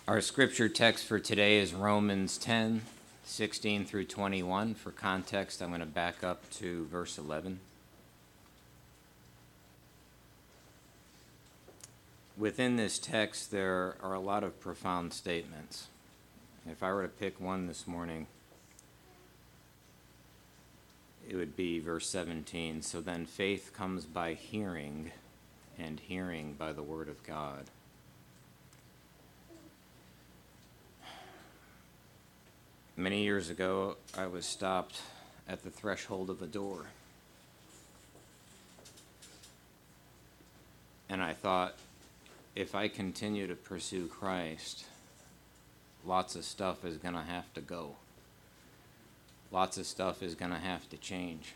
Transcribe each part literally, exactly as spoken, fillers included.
Our scripture text for today is Romans ten, sixteen through twenty-one. For context, I'm going to back up to verse eleven. Within this text, there are a lot of profound statements. If I were to pick one this morning, it would be verse seventeen. So then faith comes by hearing, and hearing by the word of God. Many years ago, I was stopped at the threshold of a door. And I thought, if I continue to pursue Christ, lots of stuff is going to have to go. Lots of stuff is going to have to change.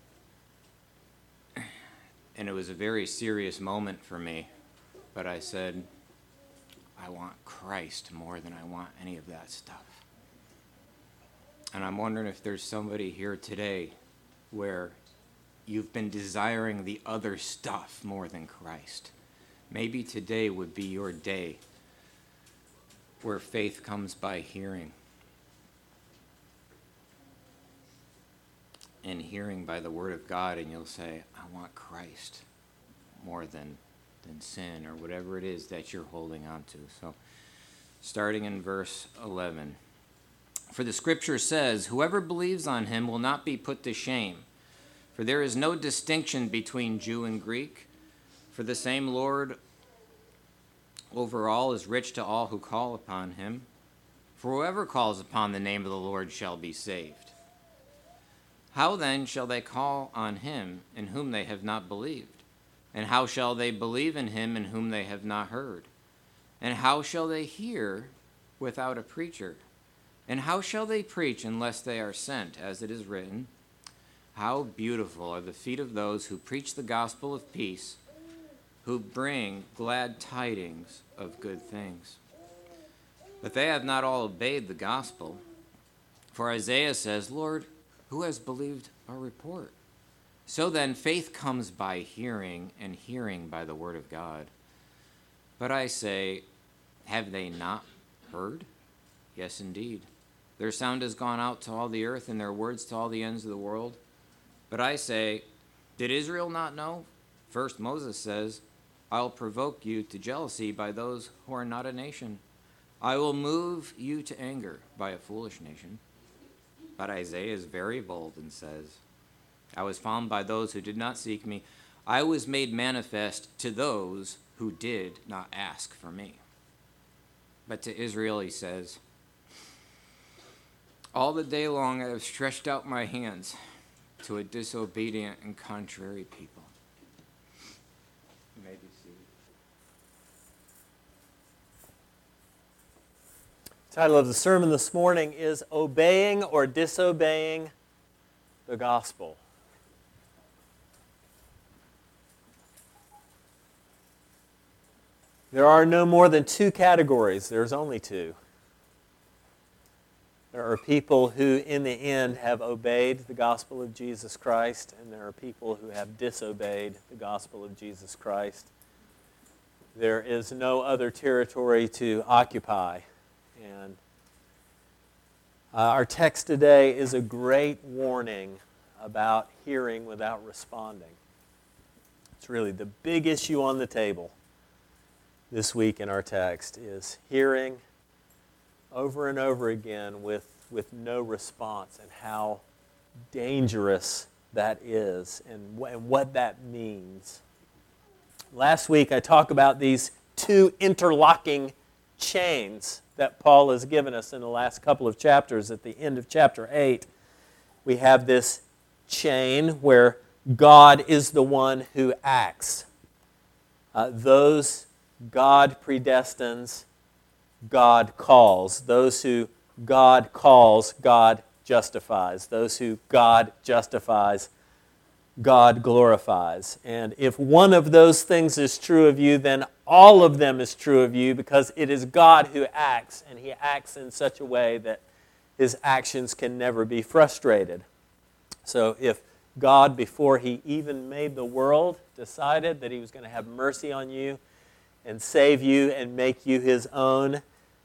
And it was a very serious moment for me. But I said, I want Christ more than I want any of that stuff. And I'm wondering if there's somebody here today where you've been desiring the other stuff more than Christ. Maybe today would be your day where faith comes by hearing, and hearing by the word of God, and you'll say, I want Christ more than, than sin or whatever it is that you're holding on to. So starting in verse eleven. For the scripture says, whoever believes on him will not be put to shame. For there is no distinction between Jew and Greek. For the same Lord over all is rich to all who call upon him. For whoever calls upon the name of the Lord shall be saved. How then shall they call on him in whom they have not believed? And how shall they believe in him in whom they have not heard? And how shall they hear without a preacher? And how shall they preach unless they are sent? As it is written, how beautiful are the feet of those who preach the gospel of peace, who bring glad tidings of good things. But they have not all obeyed the gospel. For Isaiah says, Lord, who has believed our report? So then faith comes by hearing, and hearing by the word of God. But I say, have they not heard? Yes, indeed. Their sound has gone out to all the earth, and their words to all the ends of the world. But I say, did Israel not know? First Moses says, I'll provoke you to jealousy by those who are not a nation. I will move you to anger by a foolish nation. But Isaiah is very bold and says, I was found by those who did not seek me. I was made manifest to those who did not ask for me. But to Israel he says, all the day long I have stretched out my hands to a disobedient and contrary people. You may be seated. The title of the sermon this morning is Obeying or Disobeying the Gospel. There are no more than two categories. There's only two. There are people who, in the end, have obeyed the gospel of Jesus Christ, and there are people who have disobeyed the gospel of Jesus Christ. There is no other territory to occupy. And uh, our text today is a great warning about hearing without responding. It's really the big issue on the table this week in our text is hearing over and over again with, with no response, and how dangerous that is and, wh- and what that means. Last week I talked about these two interlocking chains that Paul has given us in the last couple of chapters. At the end of chapter eight, we have this chain where God is the one who acts. Uh, those God predestines, God calls. Those who God calls, God justifies. Those who God justifies, God glorifies. And if one of those things is true of you, then all of them is true of you, because it is God who acts, and He acts in such a way that His actions can never be frustrated. So if God, before He even made the world, decided that He was going to have mercy on you and save you and make you His own,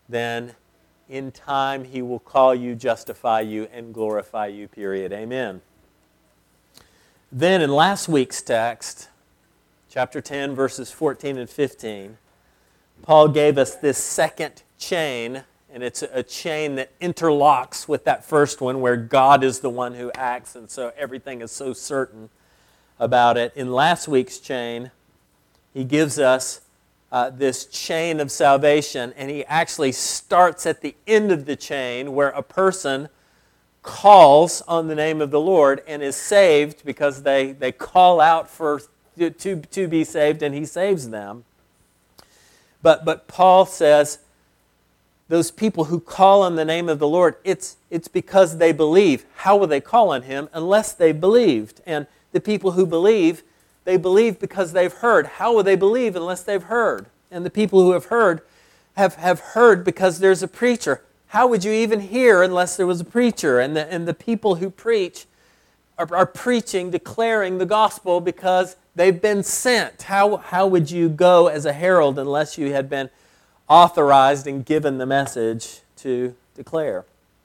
then in time He will call you, justify you, and glorify you, period. Amen. Then in last week's text, chapter ten, verses fourteen and fifteen, Paul gave us this second chain, and it's a chain that interlocks with that first one where God is the one who acts, and so everything is so certain about it. In last week's chain, he gives us uh, this chain of salvation, and he actually starts at the end of the chain where a person calls on the name of the Lord and is saved because they, they call out for to, to be saved, and he saves them. But, but Paul says, those people who call on the name of the Lord, it's, it's because they believe. How will they call on Him unless they believed? And the people who believe, they believe because they've heard. How will they believe unless they've heard? And the people who have heard have, have heard because there's a preacher. How would you even hear unless there was a preacher? And the, and the people who preach are, are preaching, declaring the gospel because they've been sent. How, how would you go as a herald unless you had been authorized and given the message to declare?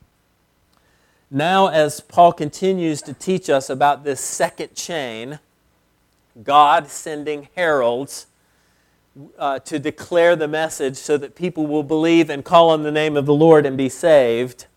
Now, as Paul continues to teach us about this second chain, God sending heralds uh, to declare the message so that people will believe and call on the name of the Lord and be saved,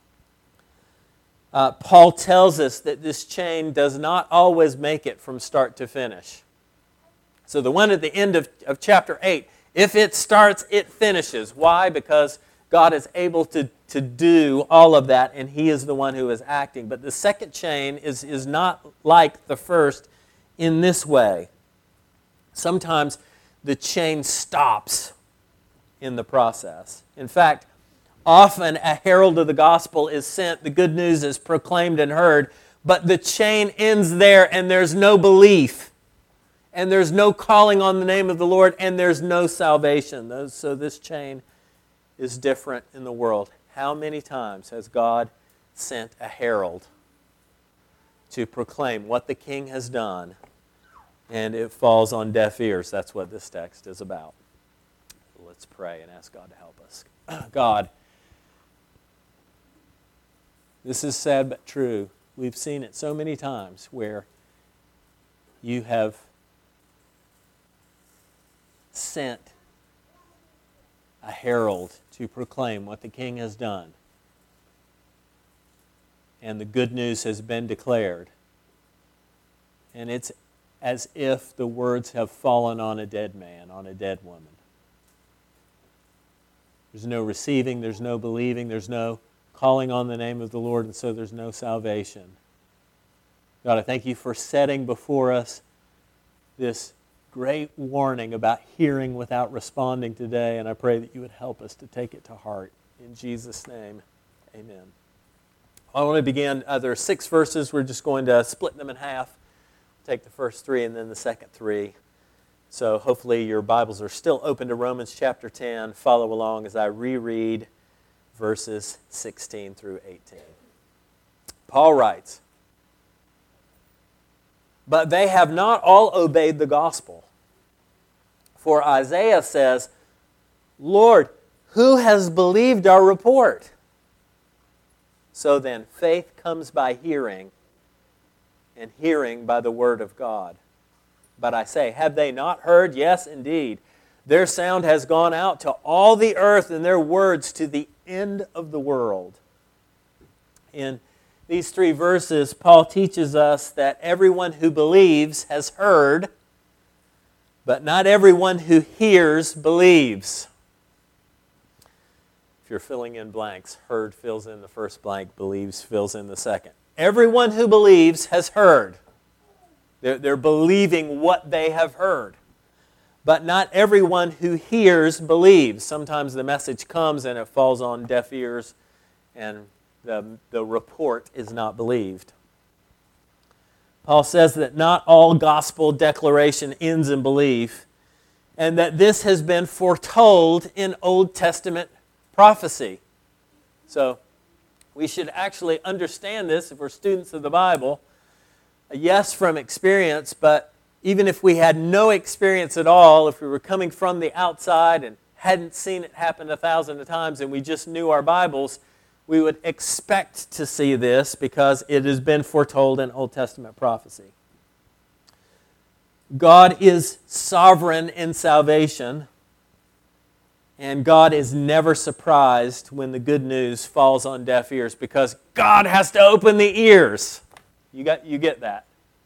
uh, Paul tells us that this chain does not always make it from start to finish. So the one at the end of, of chapter eight, if it starts, it finishes. Why? Because God is able to, to do all of that, and He is the one who is acting. But the second chain is, is not like the first in this way. Sometimes the chain stops in the process. In fact, often a herald of the gospel is sent, the good news is proclaimed and heard, but the chain ends there and there's no belief. And there's no calling on the name of the Lord, and there's no salvation. So this chain is different in the world. How many times has God sent a herald to proclaim what the King has done, and it falls on deaf ears? That's what this text is about. Let's pray and ask God to help us. God, this is sad but true. We've seen it so many times where you have sent a herald to proclaim what the King has done, and the good news has been declared, and it's as if the words have fallen on a dead man, on a dead woman. There's no receiving, there's no believing, there's no calling on the name of the Lord, and so there's no salvation. God, I thank You for setting before us this great warning about hearing without responding today, and I pray that You would help us to take it to heart. In Jesus' name, amen. I want to begin, uh, there are six verses. We're just going to split them in half. Take the first three and then the second three. So hopefully your Bibles are still open to Romans chapter ten. Follow along as I reread verses sixteen through eighteen. Paul writes, "But they have not all obeyed the gospel. For Isaiah says, 'Lord, who has believed our report?' So then, faith comes by hearing, and hearing by the word of God. But I say, have they not heard? Yes, indeed. Their sound has gone out to all the earth, and their words to the end of the world." In these three verses, Paul teaches us that everyone who believes has heard, but not everyone who hears believes. If you're filling in blanks, heard fills in the first blank, believes fills in the second. Everyone who believes has heard. They're, they're believing what they have heard. But not everyone who hears believes. Sometimes the message comes and it falls on deaf ears, and the, the report is not believed. Paul says that not all gospel declaration ends in belief, and that this has been foretold in Old Testament prophecy. So we should actually understand this if we're students of the Bible. Yes, from experience, but even if we had no experience at all, if we were coming from the outside and hadn't seen it happen a thousand times and we just knew our Bibles, we would expect to see this because it has been foretold in Old Testament prophecy. God is sovereign in salvation, and God is never surprised when the good news falls on deaf ears because God has to open the ears. You got, you get that?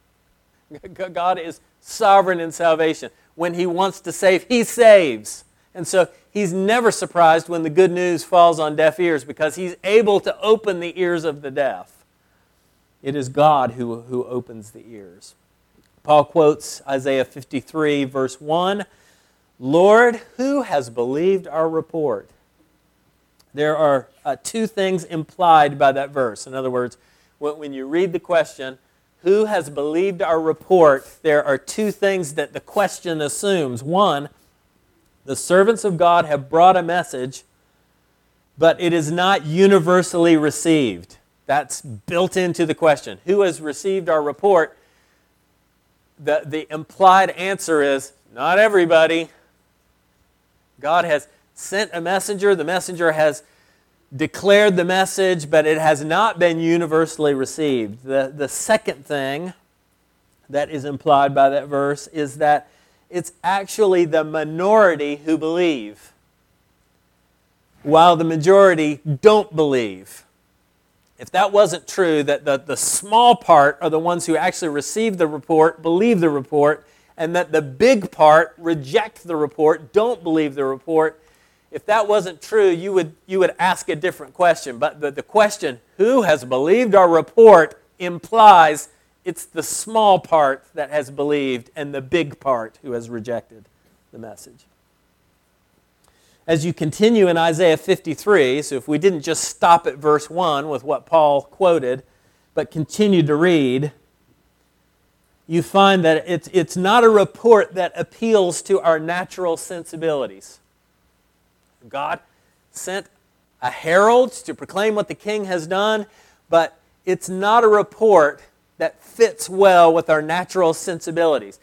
God is sovereign in salvation. When He wants to save, He saves. And so He's never surprised when the good news falls on deaf ears because He's able to open the ears of the deaf. It is God who, who opens the ears. Paul quotes Isaiah fifty-three, verse one, Lord, who has believed our report? There are uh, two things implied by that verse. In other words, when, when you read the question, who has believed our report, there are two things that the question assumes. One, the servants of God have brought a message, but it is not universally received. That's built into the question. Who has received our report? The, the implied answer is, not everybody. God has sent a messenger. The messenger has declared the message, but it has not been universally received. The, the second thing that is implied by that verse is that it's actually the minority who believe, while the majority don't believe. If that wasn't true, that the, the small part are the ones who actually receive the report, believe the report, and that the big part reject the report, don't believe the report, if that wasn't true, you would, you would ask a different question. But the, the question, who has believed our report, implies it's the small part that has believed and the big part who has rejected the message. As you continue in Isaiah fifty-three, so if we didn't just stop at verse one with what Paul quoted, but continue to read, you find that it's, it's not a report that appeals to our natural sensibilities. God sent a herald to proclaim what the king has done, but it's not a report that fits well with our natural sensibilities.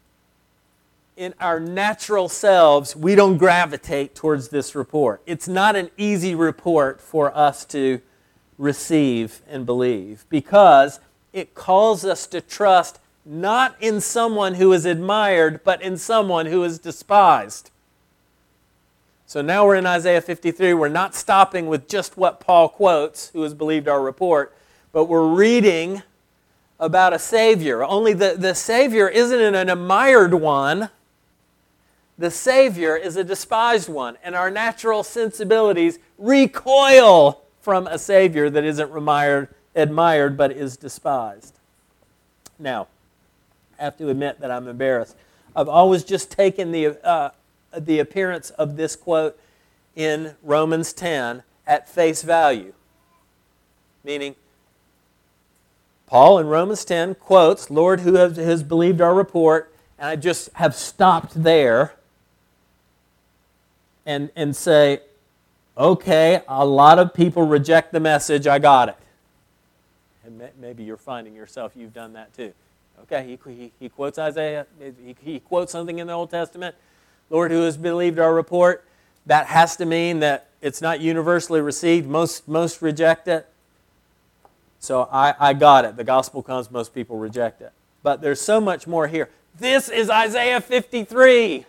In our natural selves, we don't gravitate towards this report. It's not an easy report for us to receive and believe because it calls us to trust not in someone who is admired, but in someone who is despised. So now we're in Isaiah fifty-three. We're not stopping with just what Paul quotes, who has believed our report, but we're reading about a Savior. Only the, the Savior isn't an admired one. The Savior is a despised one, and our natural sensibilities recoil from a Savior that isn't admired, admired but is despised. Now, I have to admit that I'm embarrassed. I've always just taken the, uh, the appearance of this quote in Romans ten at face value, meaning Paul in Romans ten quotes, Lord, who has, has believed our report, and I just have stopped there and, and say, okay, a lot of people reject the message, I got it. And maybe you're finding yourself, you've done that too. Okay, he, he, he quotes Isaiah, he, he quotes something in the Old Testament, Lord, who has believed our report. That has to mean that it's not universally received. Most, most reject it. So I, I got it. The gospel comes, most people reject it. But there's so much more here. This is Isaiah fifty-three.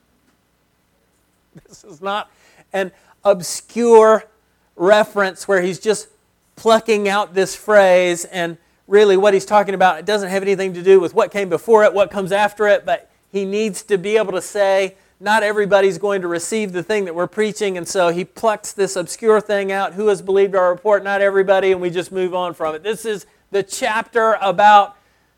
This is not an obscure reference where he's just plucking out this phrase, and really what he's talking about, it doesn't have anything to do with what came before it, what comes after it, but he needs to be able to say, not everybody's going to receive the thing that we're preaching, and so he plucks this obscure thing out, who has believed our report, not everybody, and we just move on from it. This is the chapter about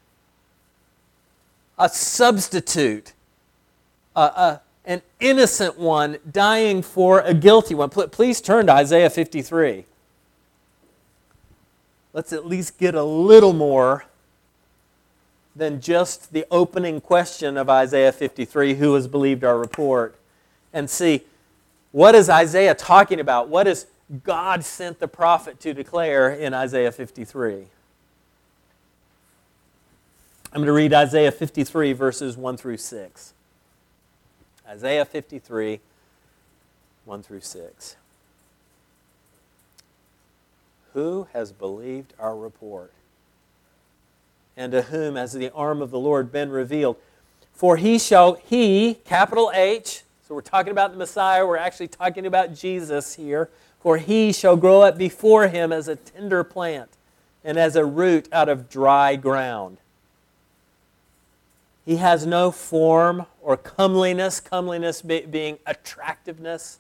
a substitute, a, a, an innocent one dying for a guilty one. Please turn to Isaiah fifty-three. Let's at least get a little more than just the opening question of Isaiah fifty-three, who has believed our report, and see, what is Isaiah talking about? What does God sent the prophet to declare in Isaiah fifty-three? I'm going to read Isaiah fifty-three, verses one through six. Isaiah fifty-three, one through six. Who has believed our report? And to whom has the arm of the Lord been revealed? For he shall, he, capital H, so we're talking about the Messiah, we're actually talking about Jesus here. For he shall grow up before him as a tender plant and as a root out of dry ground. He has no form or comeliness, comeliness being attractiveness.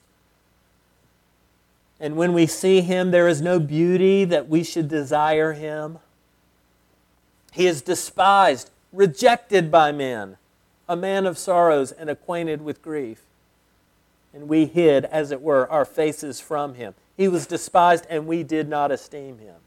And when we see him, there is no beauty that we should desire him. He is despised, rejected by men, a man of sorrows and acquainted with grief. And we hid, as it were, our faces from him. He was despised, and we did not esteem him.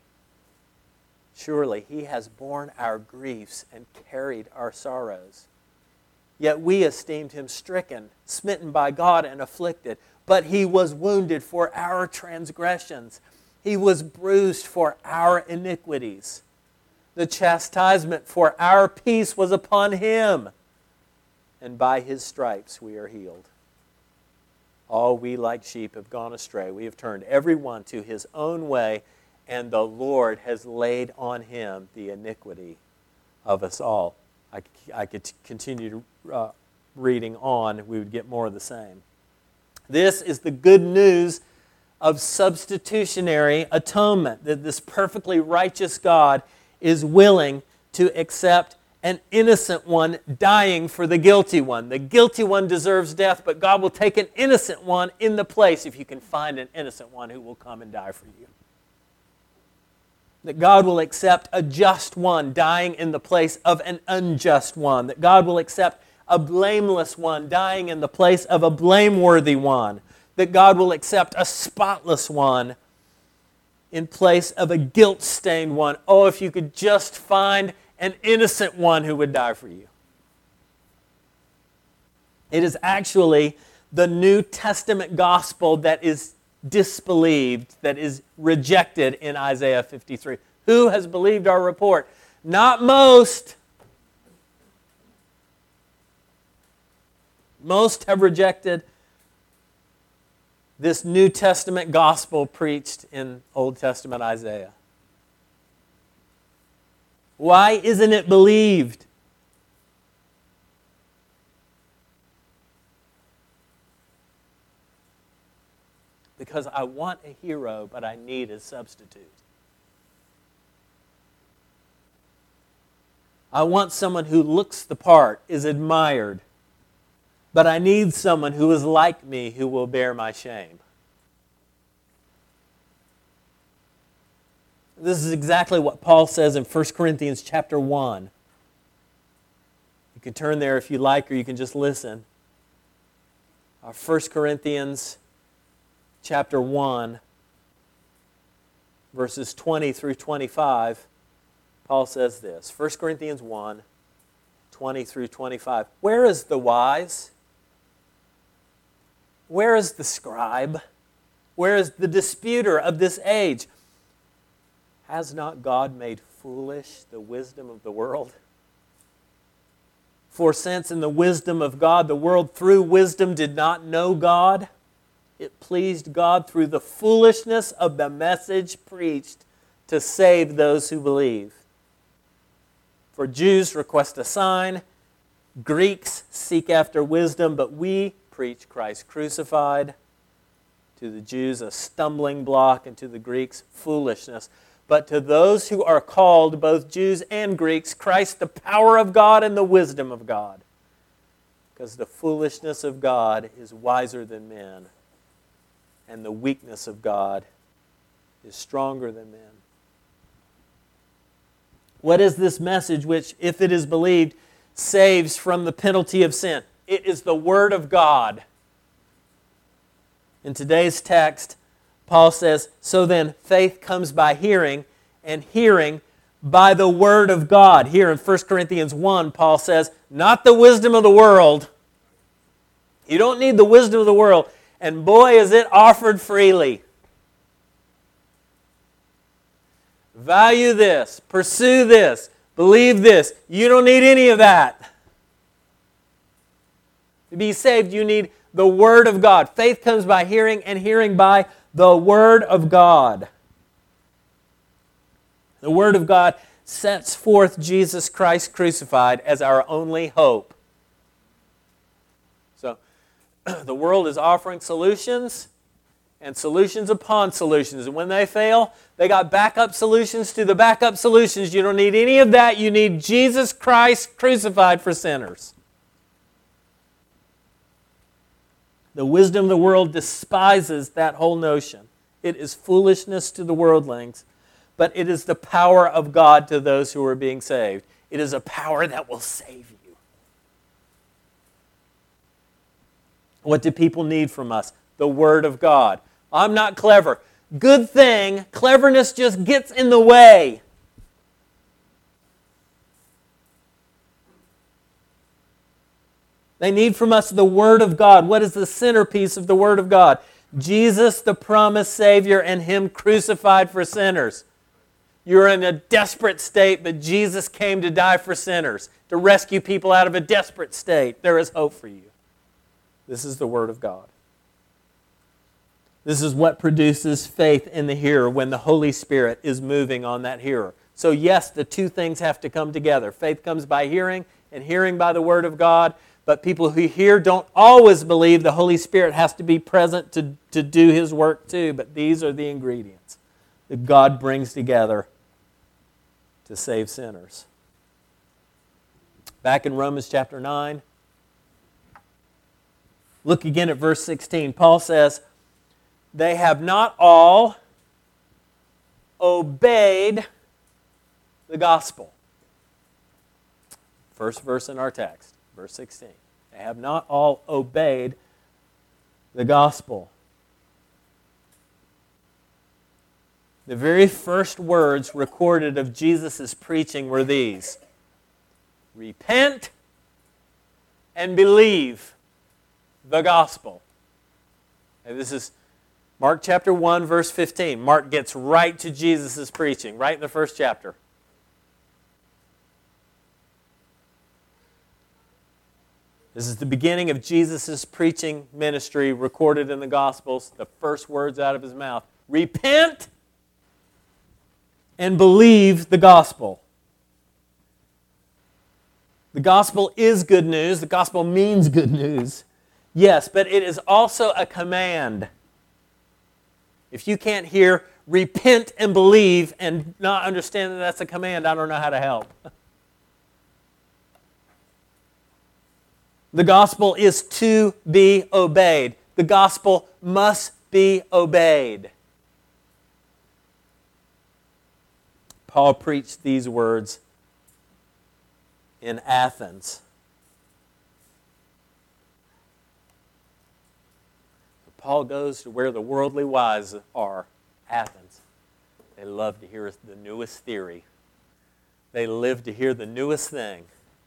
Surely he has borne our griefs and carried our sorrows. Yet we esteemed him stricken, smitten by God, and afflicted. But he was wounded for our transgressions. He was bruised for our iniquities. The chastisement for our peace was upon him, and by his stripes we are healed. All we like sheep have gone astray. We have turned every one to his own way, and the Lord has laid on him the iniquity of us all. I, I could continue uh, reading on. We would get more of the same. This is the good news of substitutionary atonement, that this perfectly righteous God is willing to accept an innocent one dying for the guilty one. The guilty one deserves death, but God will take an innocent one in the place if you can find an innocent one who will come and die for you. That God will accept a just one dying in the place of an unjust one. That God will accept a blameless one dying in the place of a blameworthy one. That God will accept a spotless one in place of a guilt-stained one. Oh, if you could just find an innocent one who would die for you. It is actually the New Testament gospel that is disbelieved, that is rejected in Isaiah fifty-three. Who has believed our report? Not most. Most have rejected this New Testament gospel preached in Old Testament Isaiah. Why isn't it believed? Because I want a hero, but I need a substitute. I want someone who looks the part, is admired, but I need someone who is like me, who will bear my shame. This is exactly what Paul says in First Corinthians chapter one. You can turn there if you like, or you can just listen. Our First Corinthians chapter one, verses twenty through twenty-five, Paul says this. First Corinthians one, twenty through twenty-five. Where is the wise? Where is the scribe? Where is the disputer of this age? Has not God made foolish the wisdom of the world? For since in the wisdom of God, the world through wisdom did not know God, it pleased God through the foolishness of the message preached to save those who believe. For Jews request a sign, Greeks seek after wisdom, but we preach Christ crucified. To the Jews a stumbling block, and to the Greeks foolishness. But to those who are called, both Jews and Greeks, Christ the power of God and the wisdom of God. Because the foolishness of God is wiser than men, and the weakness of God is stronger than men. What is this message which, if it is believed, saves from the penalty of sin? It is the Word of God. In today's text, Paul says, so then faith comes by hearing, and hearing by the Word of God. Here in First Corinthians one, Paul says, not the wisdom of the world. You don't need the wisdom of the world. And boy, is it offered freely. Value this, pursue this, believe this. You don't need any of that. To be saved, you need the Word of God. Faith comes by hearing, and hearing by the Word of God. The Word of God sets forth Jesus Christ crucified as our only hope. So, the world is offering solutions, and solutions upon solutions. And when they fail, they got backup solutions to the backup solutions. You don't need any of that. You need Jesus Christ crucified for sinners. The wisdom of the world despises that whole notion. It is foolishness to the worldlings, but it is the power of God to those who are being saved. It is a power that will save you. What do people need from us? The Word of God. I'm not clever. Good thing, cleverness just gets in the way. They need from us the Word of God. What is the centerpiece of the Word of God? Jesus, the promised Savior, and Him crucified for sinners. You're in a desperate state, but Jesus came to die for sinners, to rescue people out of a desperate state. There is hope for you. This is the Word of God. This is what produces faith in the hearer when the Holy Spirit is moving on that hearer. So yes, the two things have to come together. Faith comes by hearing, and hearing by the Word of God. But people who hear don't always believe the Holy Spirit has to be present to, to do His work too. But these are the ingredients that God brings together to save sinners. Back in Romans chapter nine, look again at verse sixteen. Paul says, they have not all obeyed the gospel. First verse in our text, verse sixteen. They have not all obeyed the gospel. The very first words recorded of Jesus' preaching were these: repent and believe the gospel. And this is Mark chapter one, verse fifteen. Mark gets right to Jesus' preaching, right in the first chapter. This is the beginning of Jesus' preaching ministry recorded in the Gospels. The first words out of His mouth: repent and believe the gospel. The gospel is good news. The gospel means good news. Yes, but it is also a command. If you can't hear repent and believe and not understand that that's a command, I don't know how to help. The gospel is to be obeyed. The gospel must be obeyed. Paul preached these words in Athens. Paul goes to where the worldly wise are, Athens. They love to hear the newest theory. They live to hear the newest thing.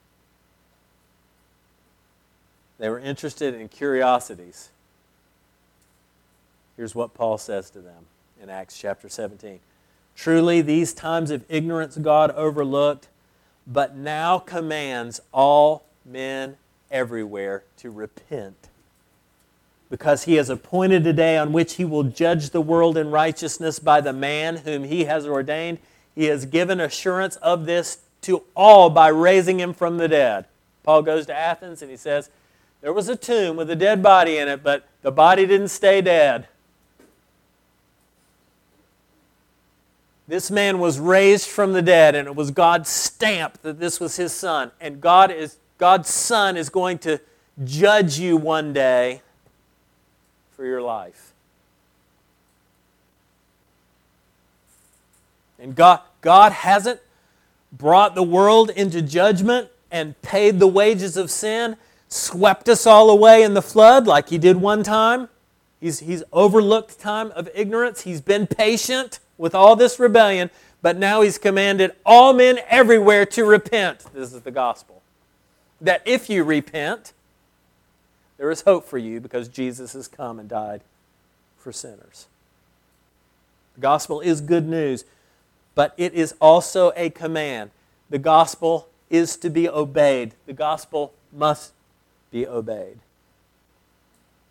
They were interested in curiosities. Here's what Paul says to them in Acts chapter seventeen. Truly, these times of ignorance God overlooked, but now commands all men everywhere to repent, because He has appointed a day on which He will judge the world in righteousness by the man whom He has ordained. He has given assurance of this to all by raising Him from the dead. Paul goes to Athens and he says, there was a tomb with a dead body in it, but the body didn't stay dead. This man was raised from the dead, and it was God's stamp that this was His Son. And God is God's Son is going to judge you one day for your life. And God, God hasn't brought the world into judgment and paid the wages of sin, swept us all away in the flood like He did one time. He's, he's overlooked time of ignorance. He's been patient with all this rebellion, but now He's commanded all men everywhere to repent. This is the gospel. That if you repent, there is hope for you because Jesus has come and died for sinners. The gospel is good news, but it is also a command. The gospel is to be obeyed. The gospel must be obeyed.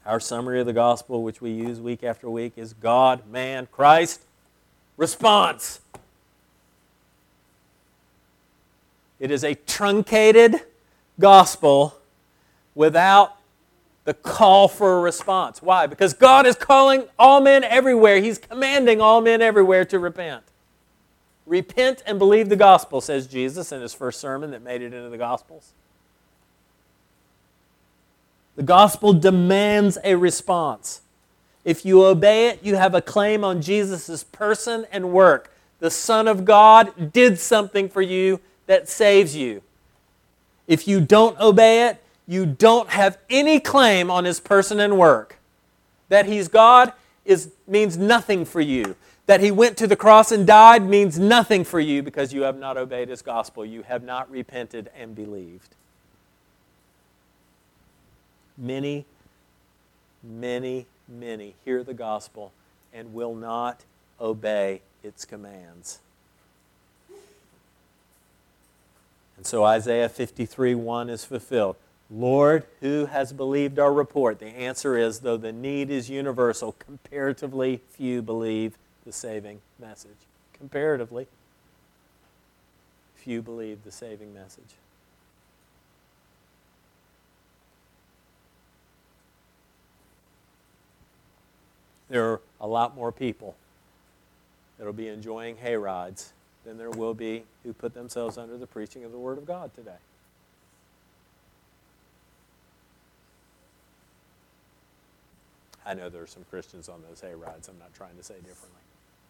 Our summary of the gospel, which we use week after week, is God, man, Christ, response. It is a truncated gospel without the call for a response. Why? Because God is calling all men everywhere. He's commanding all men everywhere to repent. Repent and believe the gospel, says Jesus in his first sermon that made it into the Gospels. The gospel demands a response. If you obey it, you have a claim on Jesus' person and work. The Son of God did something for you that saves you. If you don't obey it, you don't have any claim on his person and work. That he's God is, means nothing for you. That he went to the cross and died means nothing for you because you have not obeyed his gospel. You have not repented and believed. Many, many, many hear the gospel and will not obey its commands. And so Isaiah fifty-three one is fulfilled. Lord, who has believed our report? The answer is, though the need is universal, comparatively few believe the saving message. Comparatively, few believe the saving message. There are a lot more people that will be enjoying hay rides than there will be who put themselves under the preaching of the Word of God today. I know there are some Christians on those hay rides. I'm not trying to say differently.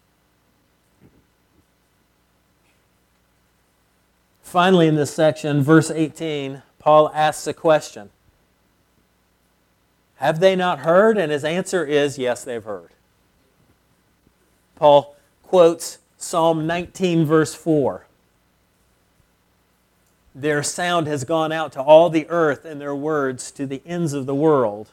Finally, in this section, verse eighteen, Paul asks a question. Have they not heard? And his answer is, yes, they've heard. Paul quotes Psalm nineteen, verse four. Their sound has gone out to all the earth, and their words to the ends of the world.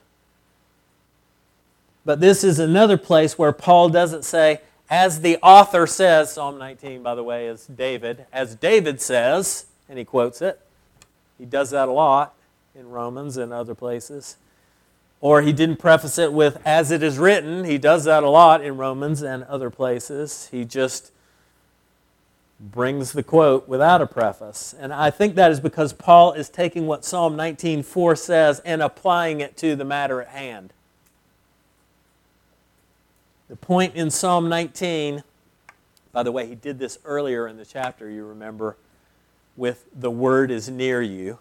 But this is another place where Paul doesn't say, as the author says, Psalm nineteen, by the way, is David, as David says, and he quotes it. He does that a lot in Romans and other places. Or he didn't preface it with, as it is written. He does that a lot in Romans and other places. He just brings the quote without a preface. And I think that is because Paul is taking what Psalm nineteen four says and applying it to the matter at hand. The point in Psalm nineteen, by the way, he did this earlier in the chapter, you remember, with the word is near you.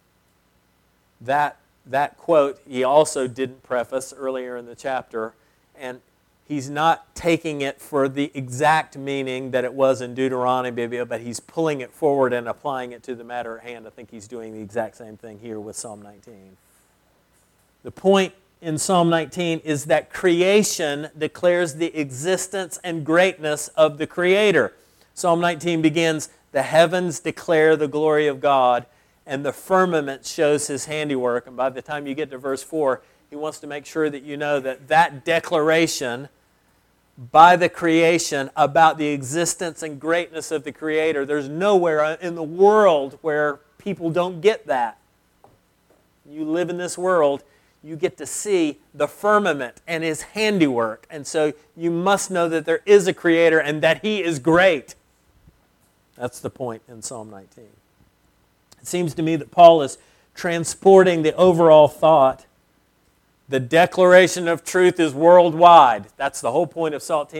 That, that quote he also didn't preface earlier in the chapter, and he's not taking it for the exact meaning that it was in Deuteronomy, but he's pulling it forward and applying it to the matter at hand. I think he's doing the exact same thing here with Psalm nineteen. The point in Psalm nineteen is that creation declares the existence and greatness of the Creator. Psalm nineteen begins, the heavens declare the glory of God, and the firmament shows his handiwork. And by the time you get to verse four, he wants to make sure that you know that that declaration by the creation about the existence and greatness of the Creator, there's nowhere in the world where people don't get that. You live in this world, you get to see the firmament and his handiwork. And so you must know that there is a Creator and that he is great. That's the point in Psalm nineteen. It seems to me that Paul is transporting the overall thought. The declaration of truth is worldwide. That's the whole point of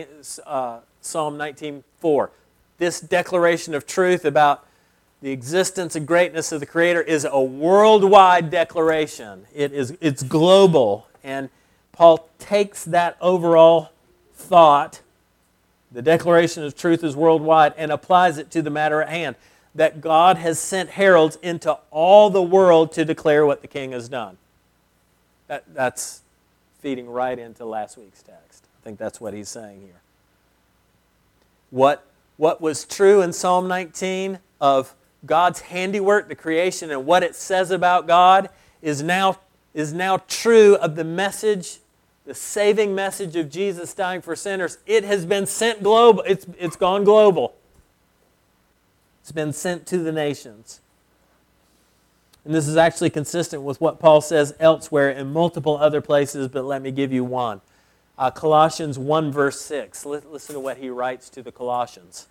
Psalm nineteen four. This declaration of truth about the existence and greatness of the Creator is a worldwide declaration. It is, it's global. And Paul takes that overall thought, the declaration of truth is worldwide, and applies it to the matter at hand. That God has sent heralds into all the world to declare what the King has done. That, that's feeding right into last week's text. I think that's what he's saying here. What, what was true in Psalm nineteen of God's handiwork, the creation, and what it says about God is now, is now true of the message, the saving message of Jesus dying for sinners. It has been sent global. It's, it's gone global. It's been sent to the nations. And this is actually consistent with what Paul says elsewhere in multiple other places, but let me give you one. Uh, Colossians one, verse six. Listen to what he writes to the Colossians.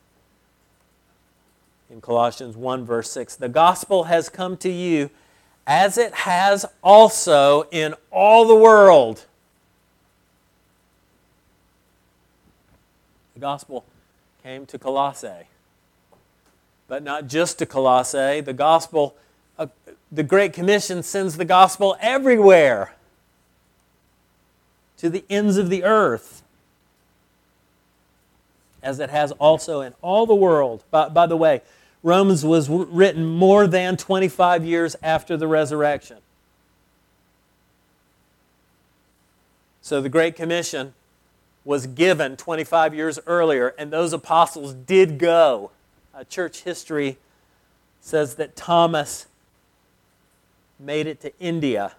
In Colossians one, verse six, the gospel has come to you as it has also in all the world. The gospel came to Colossae. But not just to Colossae. The gospel, uh, the Great Commission sends the gospel everywhere. To the ends of the earth. As it has also in all the world. By, by the way, Romans was written more than twenty-five years after the resurrection. So the Great Commission was given twenty-five years earlier, and those apostles did go. Uh, church history says that Thomas made it to India.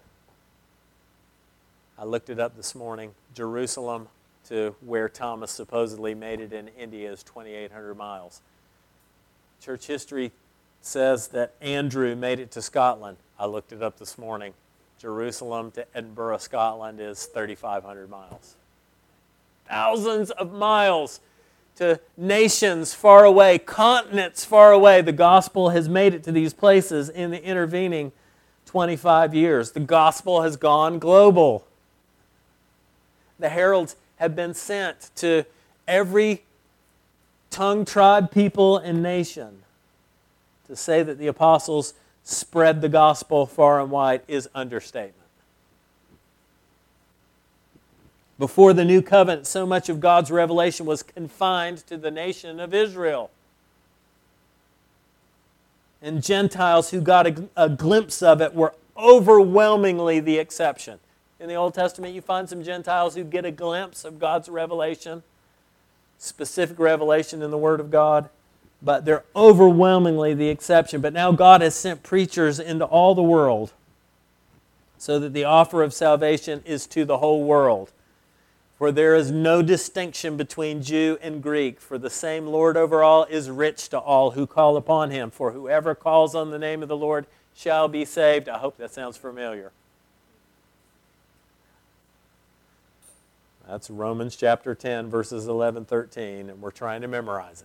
I looked it up this morning. Jerusalem to where Thomas supposedly made it in India is twenty-eight hundred miles. Church history says that Andrew made it to Scotland. I looked it up this morning. Jerusalem to Edinburgh, Scotland is thirty-five hundred miles. Thousands of miles to nations far away, continents far away. The gospel has made it to these places in the intervening twenty-five years. The gospel has gone global. The heralds have been sent to every tongue, tribe, people, and nation. To say that the apostles spread the gospel far and wide is understatement. Before the new covenant, so much of God's revelation was confined to the nation of Israel. And Gentiles who got a, a glimpse of it were overwhelmingly the exception. In the Old Testament, you find some Gentiles who get a glimpse of God's revelation, specific revelation in the Word of God, but they're overwhelmingly the exception. But now God has sent preachers into all the world so that the offer of salvation is to the whole world. For there is no distinction between Jew and Greek, for the same Lord over all is rich to all who call upon Him. For whoever calls on the name of the Lord shall be saved. I hope that sounds familiar. That's Romans chapter ten, verses eleven, thirteen, and we're trying to memorize it.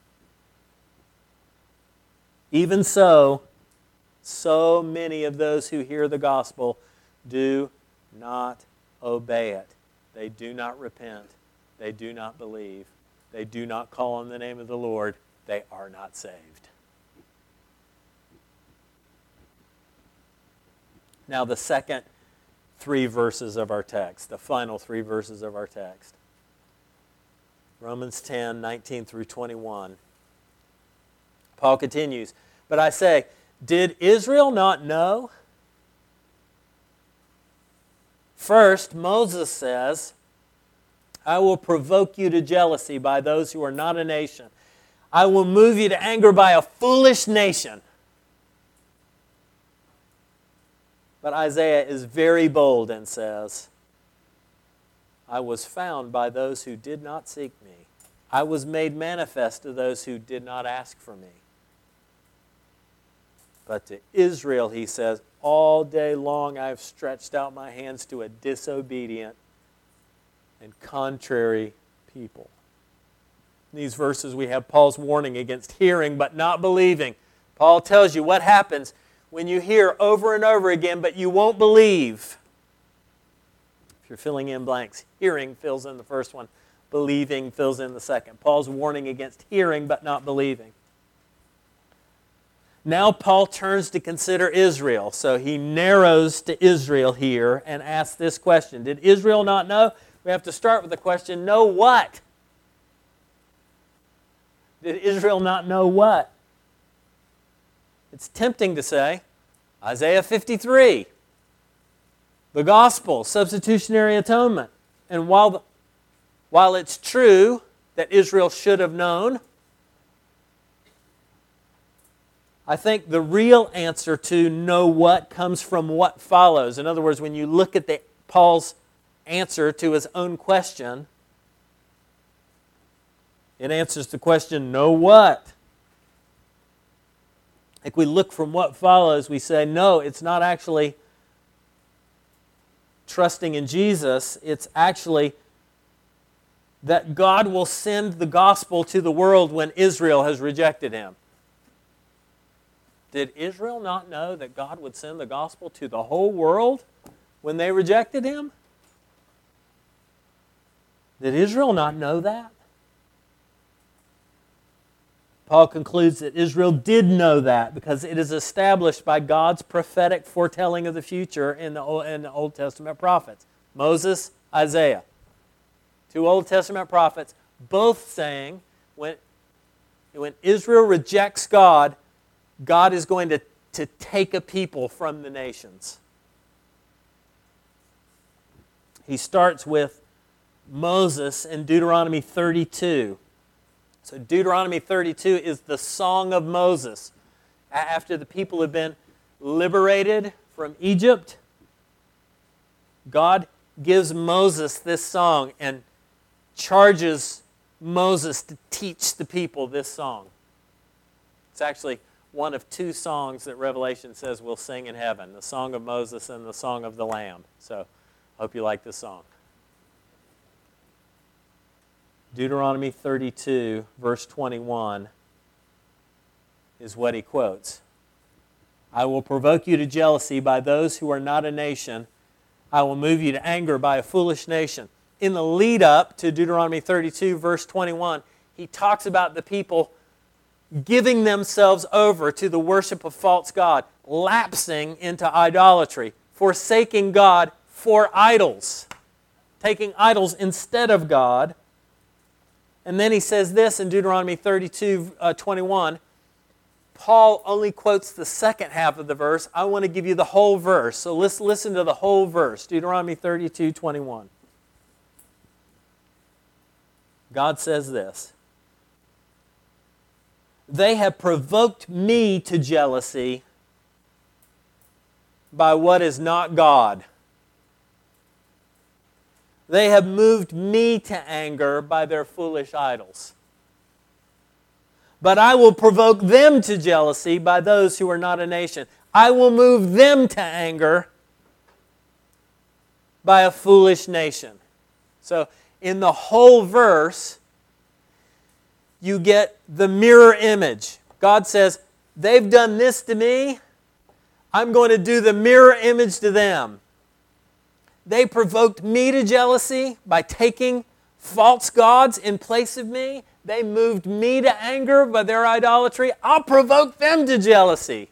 Even so, so many of those who hear the gospel do not obey it. They do not repent. They do not believe. They do not call on the name of the Lord. They are not saved. Now the second three verses of our text, the final three verses of our text. Romans ten, nineteen through twenty-one. Paul continues, but I say, did Israel not know? First, Moses says, I will provoke you to jealousy by those who are not a nation. I will move you to anger by a foolish nation. But Isaiah is very bold and says, I was found by those who did not seek me. I was made manifest to those who did not ask for me. But to Israel, he says, all day long I have stretched out my hands to a disobedient and contrary people. In these verses we have Paul's warning against hearing but not believing. Paul tells you what happens when you hear over and over again but you won't believe. If you're filling in blanks, hearing fills in the first one, believing fills in the second. Paul's warning against hearing but not believing. Now Paul turns to consider Israel. So he narrows to Israel here and asks this question. Did Israel not know? We have to start with the question, know what? Did Israel not know what? It's tempting to say, Isaiah fifty-three, the gospel, substitutionary atonement. And while, the, while it's true that Israel should have known, I think the real answer to know what comes from what follows. In other words, when you look at the, Paul's answer to his own question, it answers the question, know what? like we look from what follows, we say, no, it's not actually trusting in Jesus. It's actually that God will send the gospel to the world when Israel has rejected Him. Did Israel not know that God would send the gospel to the whole world when they rejected Him? Did Israel not know that? Paul concludes that Israel did know that because it is established by God's prophetic foretelling of the future in the Old, in the Old Testament prophets. Moses, Isaiah. Two Old Testament prophets, both saying when, when Israel rejects God, God is going to, to take a people from the nations. He starts with Moses in Deuteronomy thirty-two. So Deuteronomy thirty-two is the song of Moses. After the people have been liberated from Egypt, God gives Moses this song and charges Moses to teach the people this song. It's actually one of two songs that Revelation says we'll sing in heaven, the Song of Moses and the Song of the Lamb. So I hope you like this song. Deuteronomy thirty-two, verse twenty-one, is what he quotes. I will provoke you to jealousy by those who are not a nation. I will move you to anger by a foolish nation. In the lead up to Deuteronomy thirty-two, verse twenty-one, he talks about the people giving themselves over to the worship of false god, lapsing into idolatry, forsaking God for idols, taking idols instead of God. And then he says this in Deuteronomy thirty-two, twenty-one. Paul only quotes the second half of the verse. I want to give you the whole verse. So let's listen to the whole verse. Deuteronomy thirty-two, twenty-one. God says this. They have provoked me to jealousy by what is not God. They have moved me to anger by their foolish idols. But I will provoke them to jealousy by those who are not a nation. I will move them to anger by a foolish nation. So in the whole verse, you get the mirror image. God says, they've done this to me. I'm going to do the mirror image to them. They provoked me to jealousy by taking false gods in place of me. They moved me to anger by their idolatry. I'll provoke them to jealousy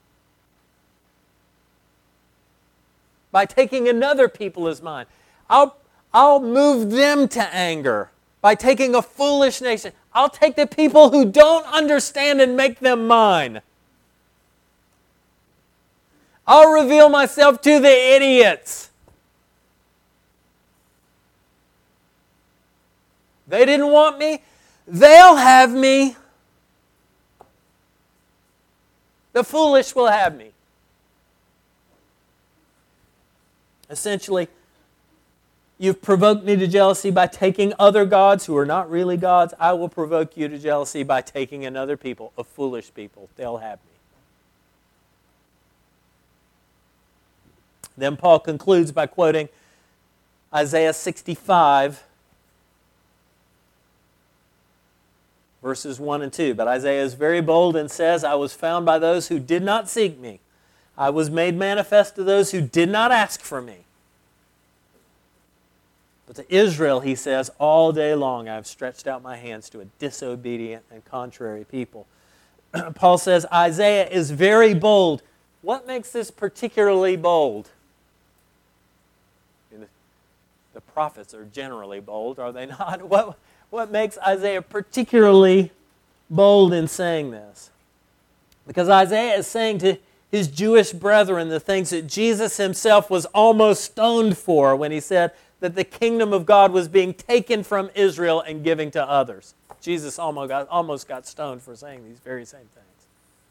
by taking another people as mine. I'll, I'll move them to anger by taking a foolish nation. I'll take the people who don't understand and make them mine. I'll reveal myself to the idiots. They didn't want me. They'll have me. The foolish will have me. Essentially, you've provoked me to jealousy by taking other gods who are not really gods. I will provoke you to jealousy by taking another people, a foolish people. They'll have me. Then Paul concludes by quoting Isaiah sixty-five, verses one and two. But Isaiah is very bold and says, I was found by those who did not seek me. I was made manifest to those who did not ask for me. But to Israel, he says, all day long I have stretched out my hands to a disobedient and contrary people. Paul says Isaiah is very bold. What makes this particularly bold? The prophets are generally bold, are they not? What, what makes Isaiah particularly bold in saying this? Because Isaiah is saying to his Jewish brethren the things that Jesus himself was almost stoned for when he said that the kingdom of God was being taken from Israel and given to others. Jesus almost got, almost got stoned for saying these very same things.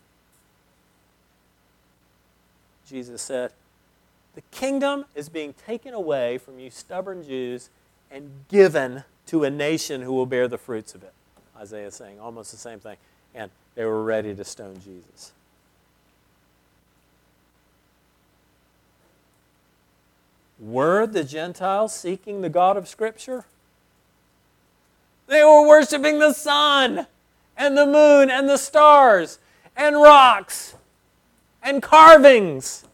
Jesus said, the kingdom is being taken away from you stubborn Jews and given to a nation who will bear the fruits of it. Isaiah is saying almost the same thing. And they were ready to stone Jesus. Were the Gentiles seeking the God of Scripture? They were worshiping the sun and the moon and the stars and rocks and carvings.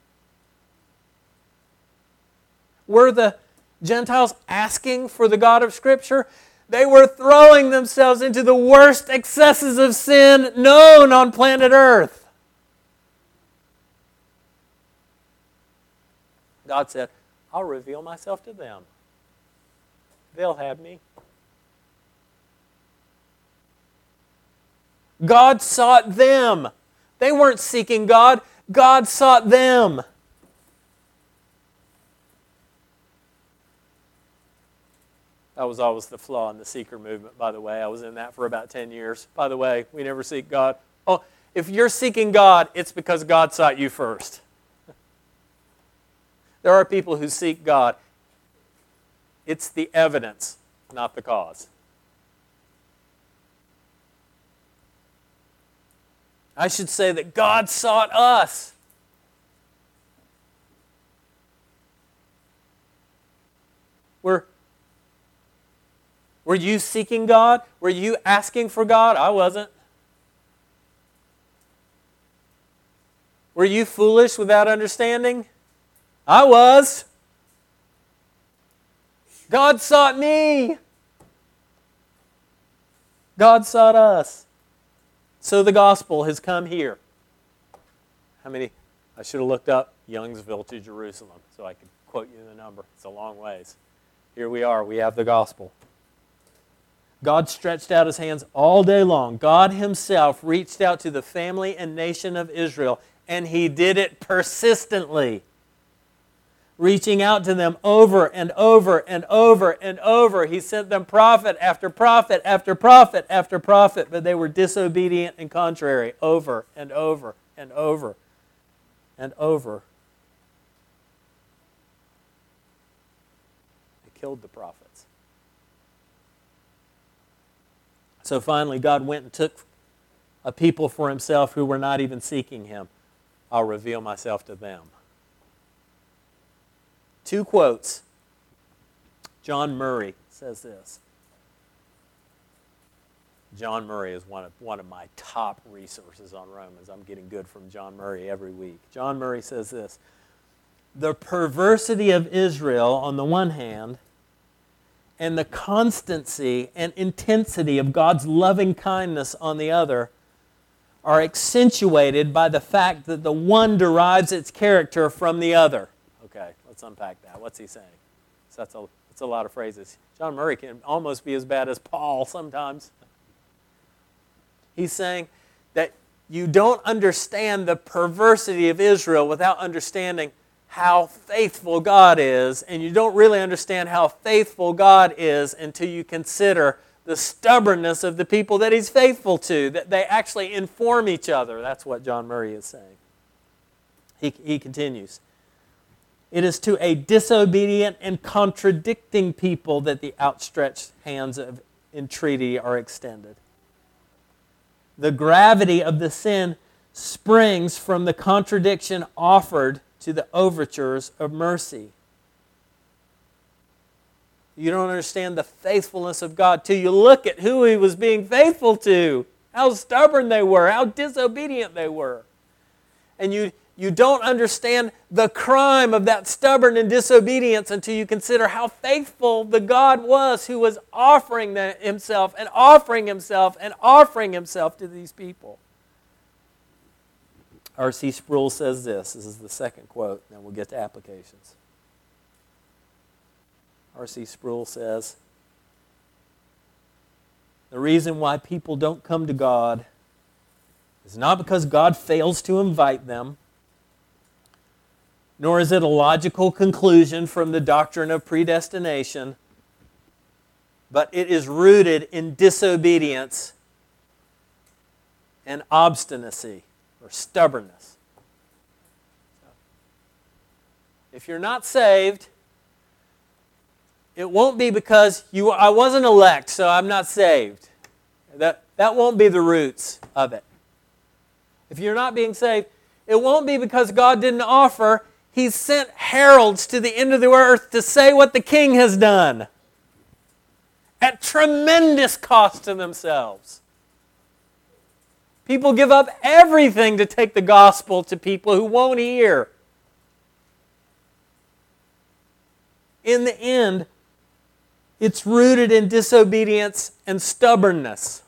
Were the Gentiles asking for the God of Scripture? They were throwing themselves into the worst excesses of sin known on planet Earth. God said, I'll reveal myself to them. They'll have me. God sought them. They weren't seeking God. God sought them. That was always the flaw in the seeker movement, by the way. I was in that for about ten years. By the way, we never seek God. Oh, if you're seeking God, it's because God sought you first. There are people who seek God. It's the evidence, not the cause. I should say that God sought us. Were, were you seeking God? Were you asking for God? I wasn't. Were you foolish without understanding? I was. God sought me. God sought us. So the gospel has come here. How many? I should have looked up Youngsville to Jerusalem so I could quote you the number. It's a long ways. Here we are. We have the gospel. God stretched out His hands all day long. God Himself reached out to the family and nation of Israel, and He did it persistently. Reaching out to them over and over and over and over. He sent them prophet after prophet after prophet after prophet, but they were disobedient and contrary over and over and over and over. They killed the prophets. So finally, God went and took a people for Himself who were not even seeking Him. I'll reveal myself to them. Two quotes. John Murray says this. John Murray is one of, one of my top resources on Romans. I'm getting good from John Murray every week. John Murray says this. The perversity of Israel on the one hand, and the constancy and intensity of God's loving kindness on the other, are accentuated by the fact that the one derives its character from the other. Okay, let's unpack that. What's he saying? So that's a, that's a lot of phrases. John Murray can almost be as bad as Paul sometimes. He's saying that you don't understand the perversity of Israel without understanding how faithful God is, and you don't really understand how faithful God is until you consider the stubbornness of the people that He's faithful to, that they actually inform each other. That's what John Murray is saying. He, he continues. It is to a disobedient and contradicting people that the outstretched hands of entreaty are extended. The gravity of the sin springs from the contradiction offered to the overtures of mercy. You don't understand the faithfulness of God till you look at who He was being faithful to, how stubborn they were, how disobedient they were. And you You don't understand the crime of that stubborn and disobedience until you consider how faithful the God was who was offering Himself and offering Himself and offering Himself to these people. R C Sproul says this. This is the second quote, then we'll get to applications. R C Sproul says, the reason why people don't come to God is not because God fails to invite them, nor is it a logical conclusion from the doctrine of predestination, but it is rooted in disobedience and obstinacy or stubbornness. If you're not saved, it won't be because you I wasn't elect, so I'm not saved. That, that won't be the roots of it. If you're not being saved, it won't be because God didn't offer He's sent heralds to the end of the earth to say what the king has done at tremendous cost to themselves. People give up everything to take the gospel to people who won't hear. In the end, it's rooted in disobedience and stubbornness.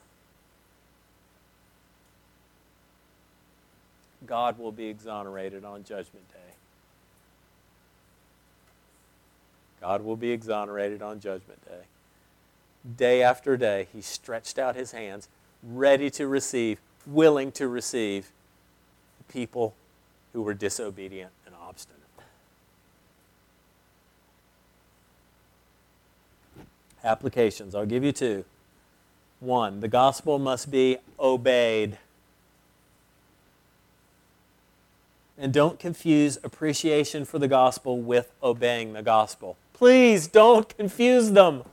God will be exonerated on Judgment Day. God will be exonerated on Judgment Day. Day after day, He stretched out His hands, ready to receive, willing to receive the people who were disobedient and obstinate. Applications. I'll give you two. One, the gospel must be obeyed. And don't confuse appreciation for the gospel with obeying the gospel. Please don't confuse them.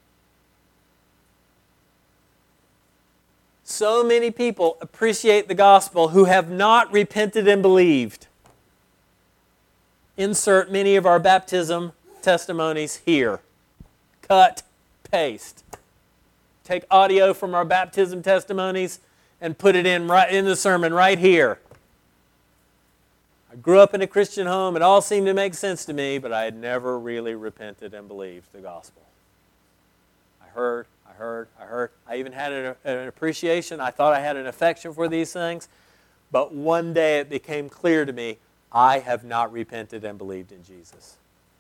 So many people appreciate the gospel who have not repented and believed. Insert many of our baptism testimonies here. Cut, paste. Take audio from our baptism testimonies and put it in right in the sermon right here. I grew up in a Christian home. It all seemed to make sense to me, but I had never really repented and believed the gospel. I heard, I heard, I heard. I even had an, an appreciation. I thought I had an affection for these things. But one day it became clear to me, I have not repented and believed in Jesus.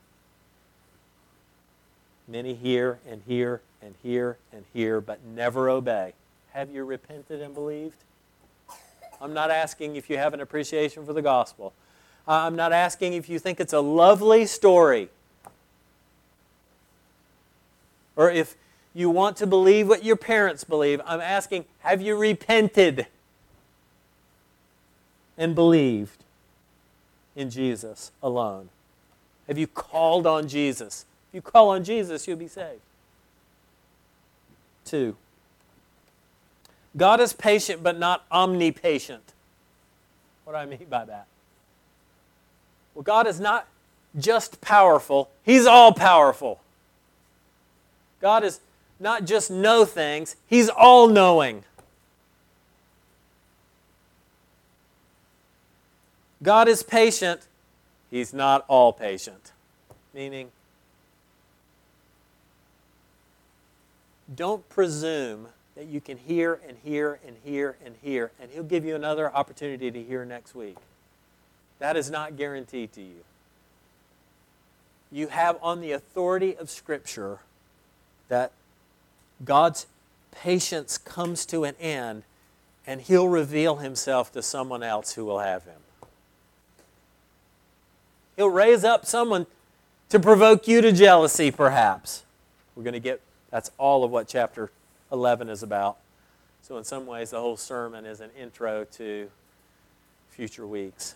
Many hear and hear and hear and hear, but never obey. Have you repented and believed? I'm not asking if you have an appreciation for the gospel. I'm not asking if you think it's a lovely story. Or if you want to believe what your parents believe. I'm asking, have you repented and believed in Jesus alone? Have you called on Jesus? If you call on Jesus, you'll be saved. Two, God is patient but not omnipatient. What do I mean by that? Well, God is not just powerful. He's all-powerful. God is not just know things. He's all-knowing. God is patient. He's not all-patient. Meaning, don't presume that you can hear and hear and hear and hear, and He'll give you another opportunity to hear next week. That is not guaranteed to you. You have on the authority of Scripture that God's patience comes to an end, and He'll reveal Himself to someone else who will have Him. He'll raise up someone to provoke you to jealousy, perhaps. We're going to get, that's all of what chapter eleven is about. So in some ways, the whole sermon is an intro to future weeks.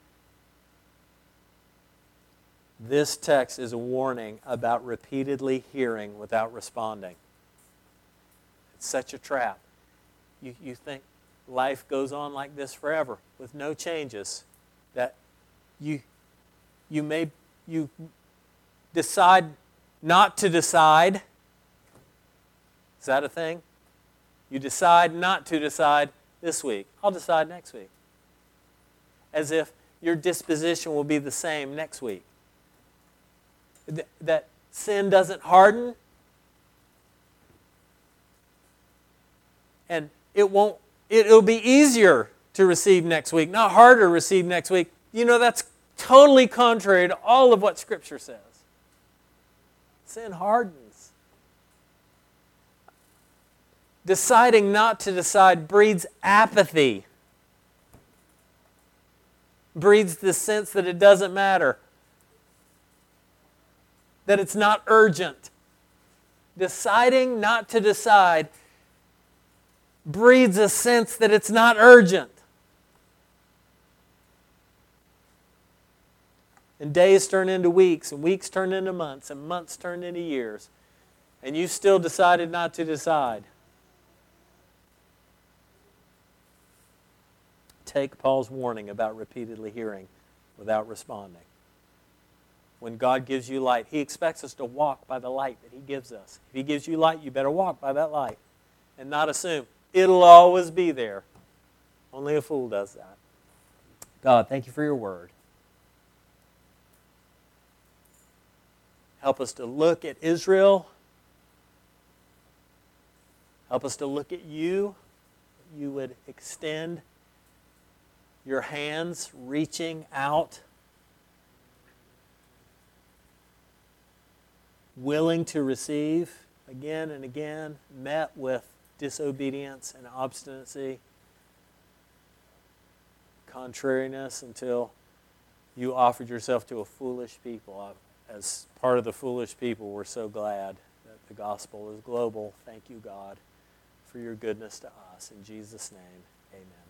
This text is a warning about repeatedly hearing without responding. It's such a trap. You, you think life goes on like this forever with no changes, that you, you may you decide not to decide. Is that a thing? You decide not to decide this week. I'll decide next week. As if your disposition will be the same next week. Th- that sin doesn't harden. And it won't, it, it'll be easier to receive next week, not harder to receive next week. You know, that's totally contrary to all of what Scripture says. Sin hardens. Deciding not to decide breeds apathy. Breeds the sense that it doesn't matter. That it's not urgent. Deciding not to decide breeds a sense that it's not urgent. And days turn into weeks, and weeks turn into months, and months turn into years. And you still decided not to decide. Take Paul's warning about repeatedly hearing without responding. When God gives you light, He expects us to walk by the light that He gives us. If He gives you light, you better walk by that light and not assume it'll always be there. Only a fool does that. God, thank you for your word. Help us to look at Israel. Help us to look at you. You would extend your hands reaching out, willing to receive again and again, met with disobedience and obstinacy, contrariness, until you offered yourself to a foolish people. As part of the foolish people, we're so glad that the gospel is global. Thank you, God, for your goodness to us. In Jesus' name, amen.